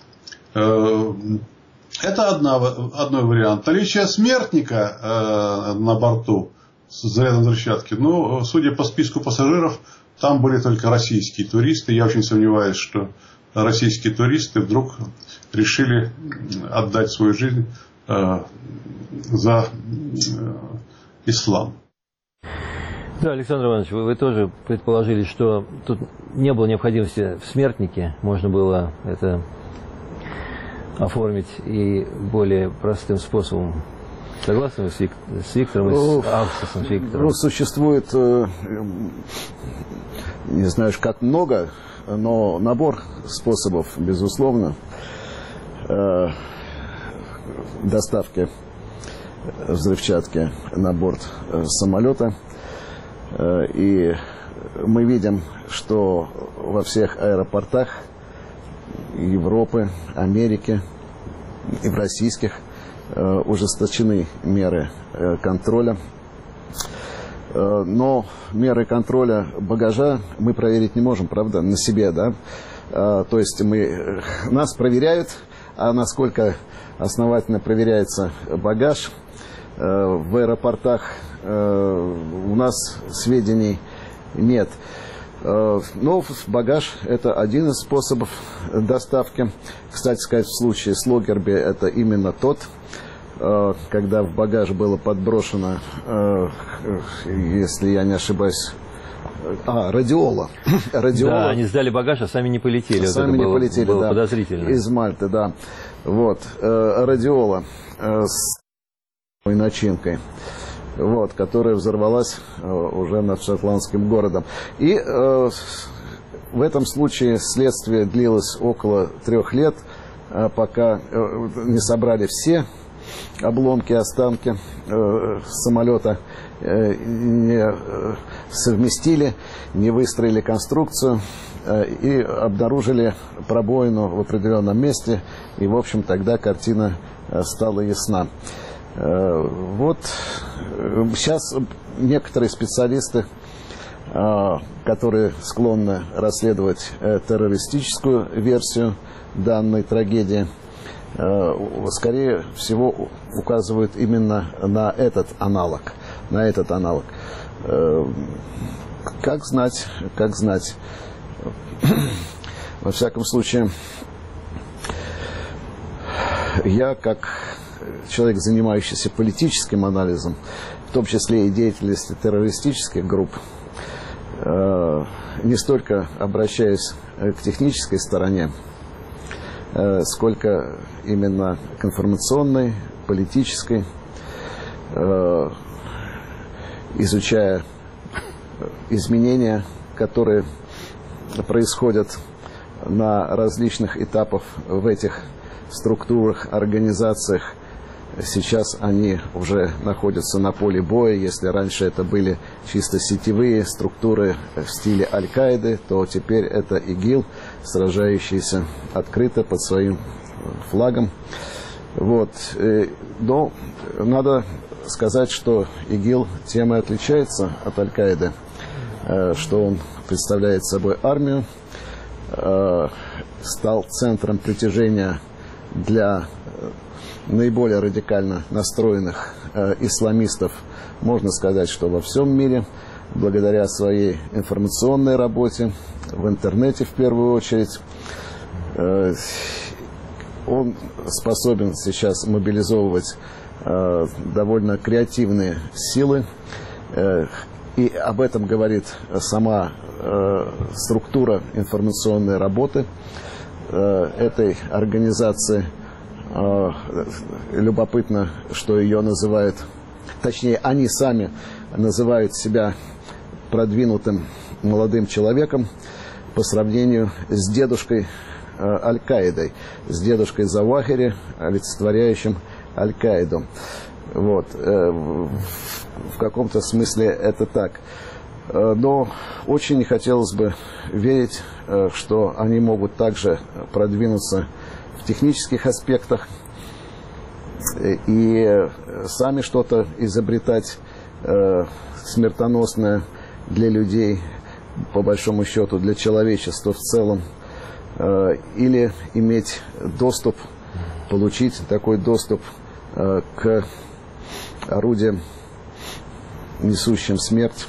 S7: Э, это одна, одной вариант. Наличие смертника э, на борту с зарядом взрывчатки, ну, судя по списку пассажиров, там были только российские туристы. Я очень сомневаюсь, что российские туристы вдруг решили отдать свою жизнь э, за э, ислам.
S2: Да, Александр Иванович, вы, вы тоже предположили, что тут не было необходимости в смертнике, можно было это оформить и более простым способом. Согласны вы с, Вик, с Виктором и с Алкснесом, с Виктором?
S3: Ну, существует, э, не знаю как много, но набор способов, безусловно, э, доставки взрывчатки на борт э, самолета. Э, и мы видим, что во всех аэропортах Европы, Америки и в российских э, ужесточены меры э, контроля. Но меры контроля багажа мы проверить не можем, правда, на себе, да. То есть мы, нас проверяют, а насколько основательно проверяется багаж в аэропортах, у нас сведений нет. Но багаж – это один из способов доставки. Кстати сказать, в случае с Локкерби это именно тот, когда в багаж было подброшено, если я не ошибаюсь, а, радиола. радиола.
S2: Да, они сдали багаж, а сами не полетели.
S3: Сами
S2: вот
S3: не
S2: было,
S3: полетели,
S2: было
S3: да.
S2: Подозрительно.
S3: Из Мальты, да. Вот. Радиола с начинкой, вот, которая взорвалась уже над шотландским городом. И э, в этом случае следствие длилось около трех лет, пока не собрали все обломки, останки э, самолета, э, не э, совместили, не выстроили конструкцию э, и обнаружили пробоину в определенном месте. И, в общем, тогда картина э, стала ясна. Э, вот э, сейчас некоторые специалисты, э, которые склонны расследовать э, террористическую версию данной трагедии, скорее всего указывают именно на этот аналог, на этот аналог. Как знать, как знать. Во всяком случае, я как человек, занимающийся политическим анализом, в том числе и деятельностью террористических групп, не столько обращаюсь к технической стороне, сколько именно к информационной, политической, э, изучая изменения, которые происходят на различных этапах в этих структурах, организациях, Сейчас они уже находятся на поле боя. Если раньше это были чисто сетевые структуры в стиле Аль-Каиды, то теперь это ИГИЛ, сражающийся открыто под своим флагом. Вот. Но надо сказать, что ИГИЛ тем и отличается от Аль-Каиды, что он представляет собой армию, стал центром притяжения для наиболее радикально настроенных исламистов, можно сказать, что во всем мире, благодаря своей информационной работе, в интернете в первую очередь. Он способен сейчас мобилизовывать э, довольно креативные силы. Э, и об этом говорит сама э, структура информационной работы э, этой организации. Э, любопытно, что ее называют, точнее, они сами называют себя продвинутым молодым человеком по сравнению с дедушкой Аль-Каидой, с дедушкой Завахири, олицетворяющим Аль-Каиду. Вот. В каком-то смысле это так. Но очень хотелось бы верить, что они могут также продвинуться в технических аспектах и сами что-то изобретать смертоносное для людей, по большому счету, для человечества в целом. Или иметь доступ, получить такой доступ э, к орудиям, несущим смерть,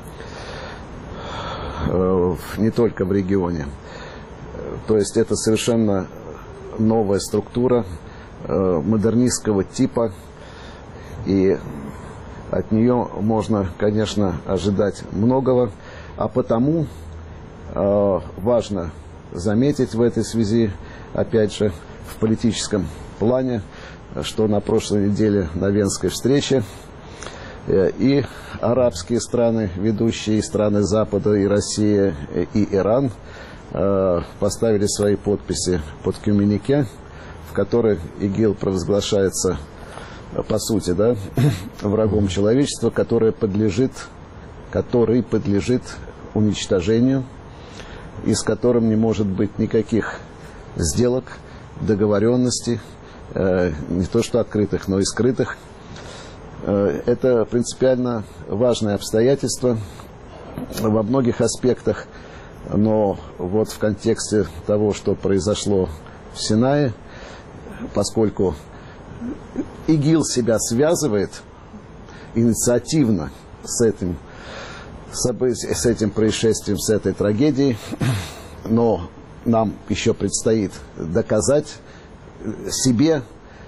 S3: э, не только в регионе. То есть это совершенно новая структура э, модернистского типа, и от нее можно, конечно, ожидать многого, а потому э, важно заметить в этой связи, опять же, в политическом плане, что на прошлой неделе на Венской встрече и арабские страны, ведущие страны Запада, и Россия, и Иран, поставили свои подписи под коммюнике, в которой ИГИЛ провозглашается, по сути, да, врагом человечества, который подлежит, который подлежит уничтожению, и с которым не может быть никаких сделок, договоренностей, э, не то что открытых, но и скрытых. Э, это принципиально важное обстоятельство во многих аспектах, но вот в контексте того, что произошло в Синае, поскольку ИГИЛ себя связывает инициативно с этим с этим происшествием, с этой трагедией, но нам еще предстоит доказать себе,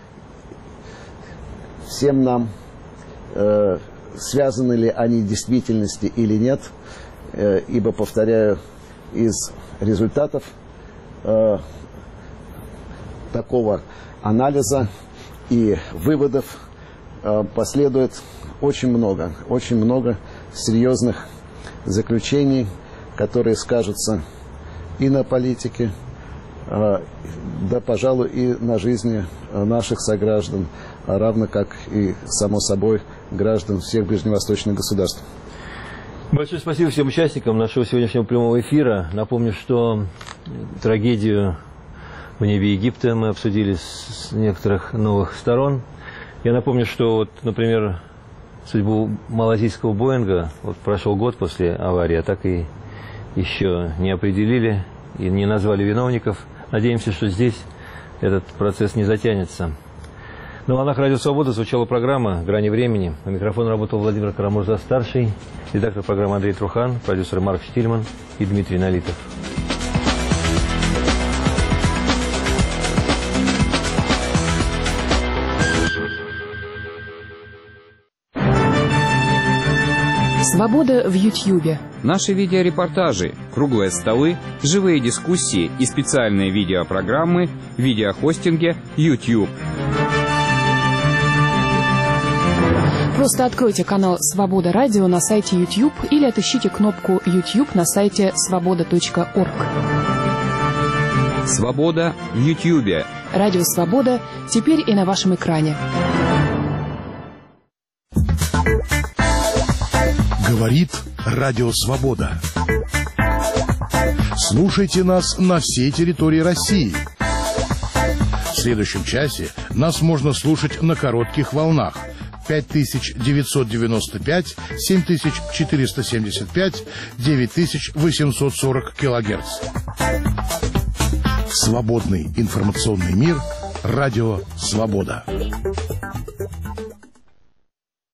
S3: всем нам, э, связаны ли они в действительности или нет, э, ибо, повторяю, из результатов э, такого анализа и выводов э, последует очень много, очень много серьезных заключений, которые скажутся и на политике, да, пожалуй, и на жизни наших сограждан, равно как и, само собой, граждан всех ближневосточных государств.
S2: Большое спасибо всем участникам нашего сегодняшнего прямого эфира. Напомню, что трагедию в небе Египта мы обсудили с некоторых новых сторон. Я напомню, что, вот, например, судьбу малазийского Боинга, вот прошел год после аварии, а так и еще не определили и не назвали виновников. Надеемся, что здесь этот процесс не затянется. На волнах Радио Свобода звучала программа «Грани времени». На микрофоне работал Владимир Карамурза-старший, редактор программы Андрей Трухан, продюсер Марк Штильман и Дмитрий Налитов.
S17: Свобода в Ютьюбе.
S21: Наши видеорепортажи, круглые столы, живые дискуссии и специальные видеопрограммы в видеохостинге YouTube.
S17: Просто откройте канал «Свобода Радио» на сайте YouTube или отыщите кнопку YouTube на сайте свобода точка орг.
S21: Свобода в Ютьюбе.
S17: Радио «Свобода» теперь и на вашем экране.
S1: Говорит Радио Свобода. Слушайте нас на всей территории России. В следующем часе нас можно слушать на коротких волнах пять тысяч девятьсот девяносто пять, семь тысяч четыреста семьдесят пять, девять тысяч восемьсот сорок килогерц. Свободный информационный мир. Радио Свобода.